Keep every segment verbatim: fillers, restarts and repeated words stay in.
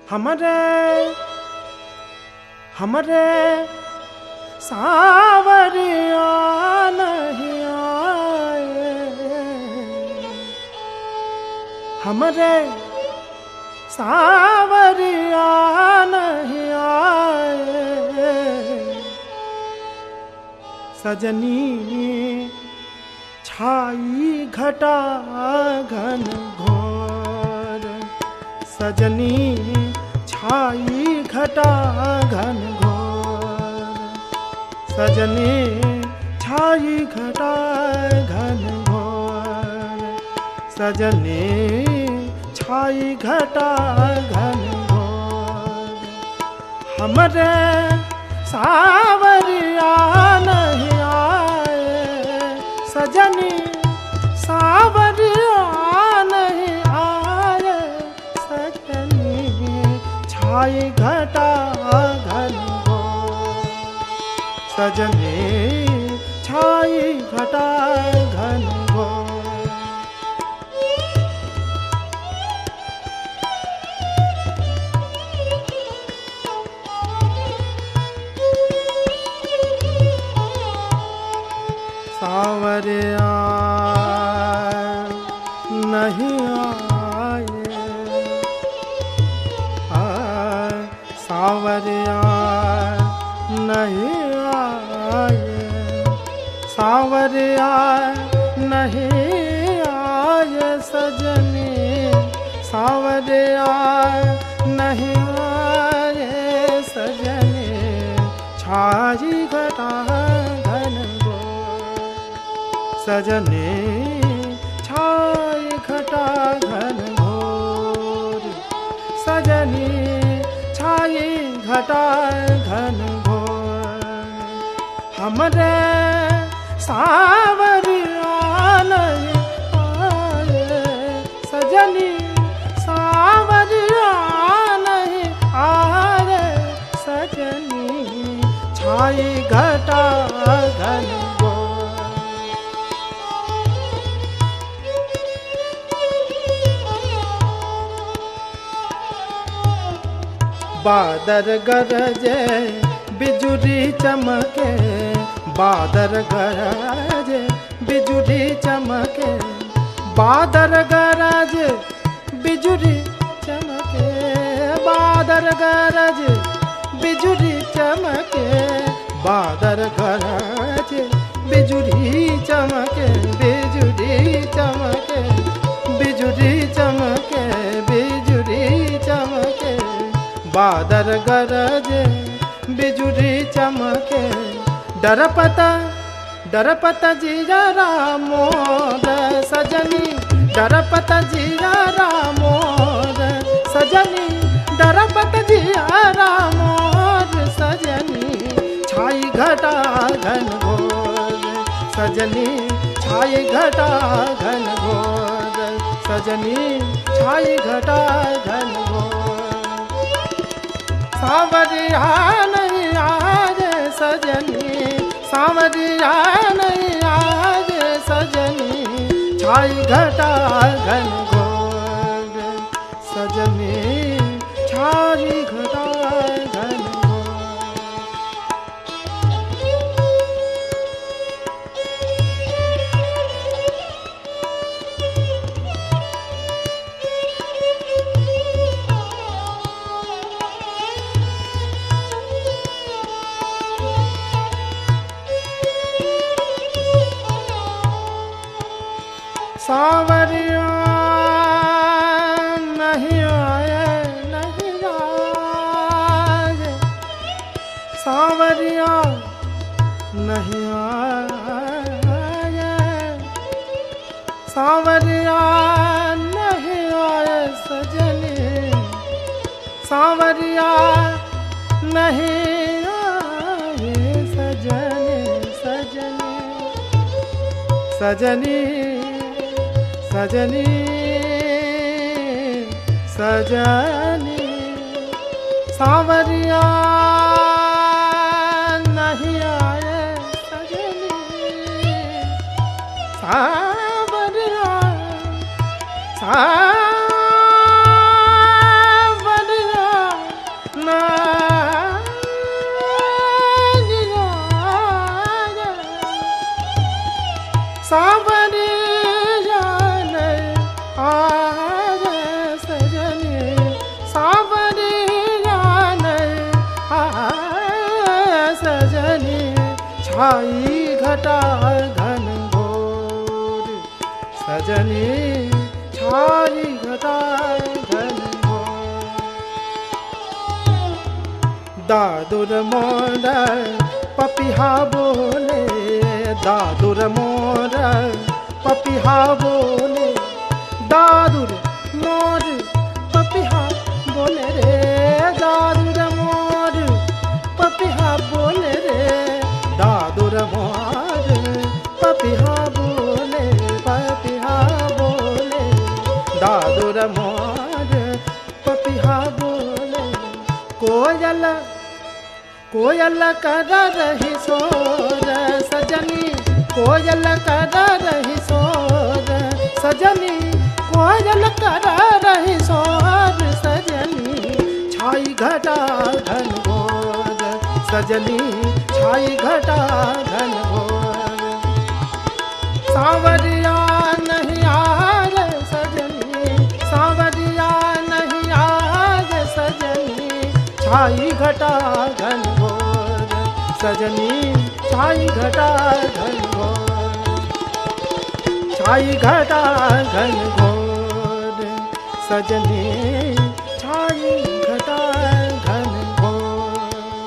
हमरे हमरे सावरिया नहीं आए, हमरे सावरिया नहीं आए। सजनी छाई घटा घन घोर, सजनी छाई घटा घन घोर, सजनी छाई घटा घन घोर, सजनी छाई घटा घन घोर। हमरे सावरिया नहीं आए, सजनी सावरिया नहीं आए। सजनी छाई घटा घन घोर, सजनी छाई घटा घन घोर। सावरिया नहीं आए, आए सावरिया नहीं आए, सावरिया नहीं आए। सजनी सावरिया नहीं आए, सजनी छाई घटा घन घोर, सजनी छाई घटा घन घोर, सजनी छाई घटा घन घोर। हमरे सावरिया नहीं आए, सजनी सावरिया नहीं आए। सजनी छाई घटा घन घोर। बादल गरजे बिजुली चमके, बादल गरजे बिजुली चमके, बादल गरजे बिजुली चमके, बादल गरजे बिजुली चमके, बादल गरजे बिजुली चमके, बिजुली चमके, बिजुली चमके, बिजुली चमके, बादल गरजे बिजुली चमके। डरपता डरपता जीरा मोर, सजनी डरपता जीरा मोर, सजनी डरपता जीरा मोर, सजनी छाई घटा घन घोर, सजनी छाई घटा घन घोर, सजनी छाई घटा घन घोर। सावरिया नहीं आए, सजनी सावरिया नहीं आए, सजनी छाई घटा घन घोर, सजनी छाई घटा घन घोर। सावरिया नहीं आए, नहीं आए, सावरिया नहीं आए, सावरिया नहीं आए। सजनी सावरिया नहीं आए, सजनी सजनी सजनी सजनी सजनी सावरिया नहीं आए, सजनी सावरिया सावरिया छाई घटा घन घोर सजनी छाई घटा घन घोर। दादुर मोर पपिहा बोले, दादुर मोर पपिहा बोले, दादुर मोर पपिहा बोले रे, दादुर मोर पपिहा बोले रे, दादुर मोर पपिहा बोले, पपिहा बोले, दादुर मोर पपिहा बोले। कोयल कोयल कर रही सोर सजनी, कोयल कर रही सोर सजनी, कोयल कर रही सोर सजनी, छाई घटा घन घोर सजनी, छाई घटा घन घोर। सांवरिया नहीं आए सजनी, सांवरिया नहीं आए सजनी, छाई घटा घन घोर सजनी, छाई घटा घन घोर, छाई घटा घन घोर सजनी, छाई घटा घन घोर।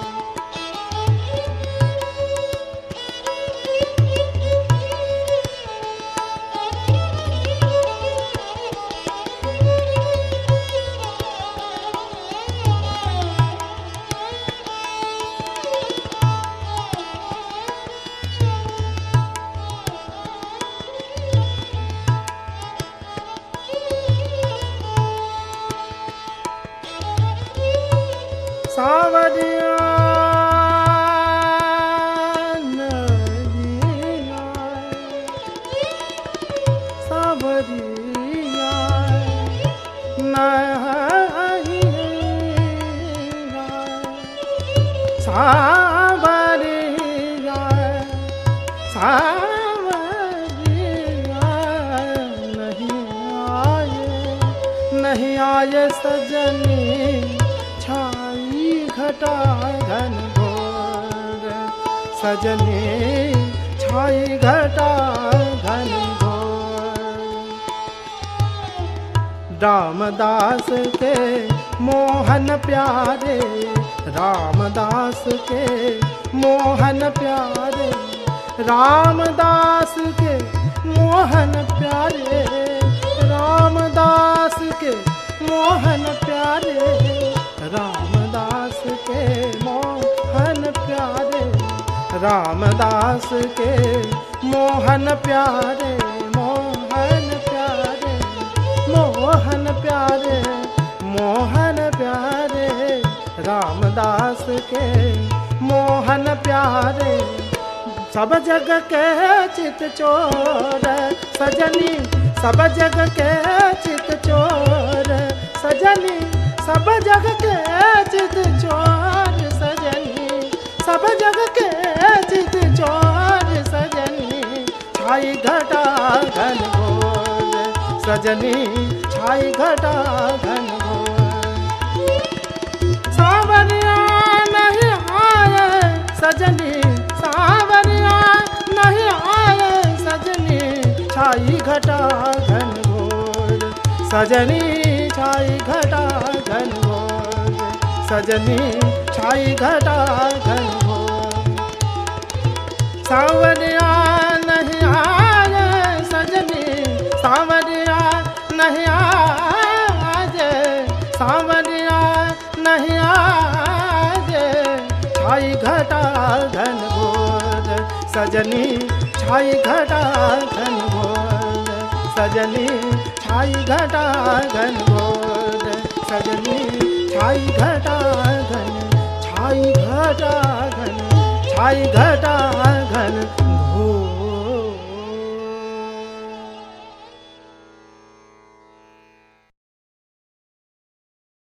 सांवरिया नहीं आए, सांवरिया नहीं आए, सांवरिया सांवरिया नहीं आए, नहीं आए सजनी, छाई घटा घन घोर सजनी, छाई घटा घन घोर। रामदास के मोहन प्यारे, रामदास के मोहन प्यारे, रामदास के मोहन प्यारे, रामदास के मोहन प्यारे, रामदास के मोहन प्यारे, रामदास के मोहन प्यारे, मोहन प्यारे, मोहन प्यारे, मोहन प्यारे, रामदास के मोहन प्यारे। सब जग के चित चोर सजनी, सब जग के चित चोर सजनी, सब जग के चित चोर सजनी, सब जग के चित चोर सजनी, छाई घटा घन घोर सजनी, छाई घटा घन घोर। सांवरिया नहीं आए सजनी, सांवरिया नहीं आए सजनी, छाई घटा घन घोर सजनी, छाई घटा घन घोर सजनी, छाई घटा घन घोर। सांवरिया नहीं आए सजनी, सांवरिया नहीं आए, सांवरिया नहीं आए, छाई घटा घन घोर सजनी, छाई घटा घन घोर सजनी, छाई घटा घन घोर सजनी, छाई घटा घन, छाई घटा घन, छाई घटा घन